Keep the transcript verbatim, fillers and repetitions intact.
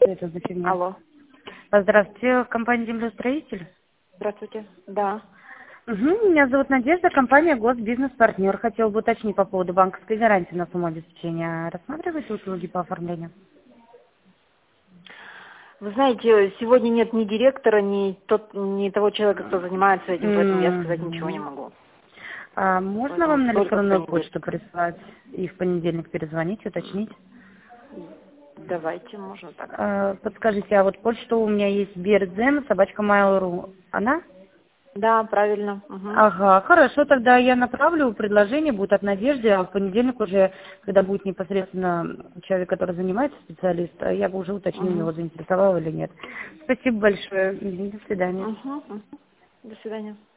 Что это за фигня? Алло. Здравствуйте, компания «Землеустроитель». Здравствуйте. Да. Угу, меня зовут Надежда, компания «Госбизнес-партнер». Хотела бы уточнить по поводу банковской гарантии на сумму обеспечения. Рассматриваете услуги по оформлению? Вы знаете, сегодня нет ни директора, ни, тот, ни того человека, кто занимается этим, поэтому я сказать ничего не М. могу. А можно Поэтому вам на только в электронную понедельник. почту прислать и в понедельник перезвонить, уточнить? Давайте, можно так. А, подскажите, а вот почта у меня есть бердзем собачка mail.ru. Она? Да, правильно. Угу. Ага, хорошо, тогда я направлю предложение, будет от Надежды, а в понедельник уже, когда будет непосредственно человек, который занимается, специалист, я бы уже уточню, Угу. его заинтересовал или нет. Спасибо большое. До свидания. Угу. До свидания.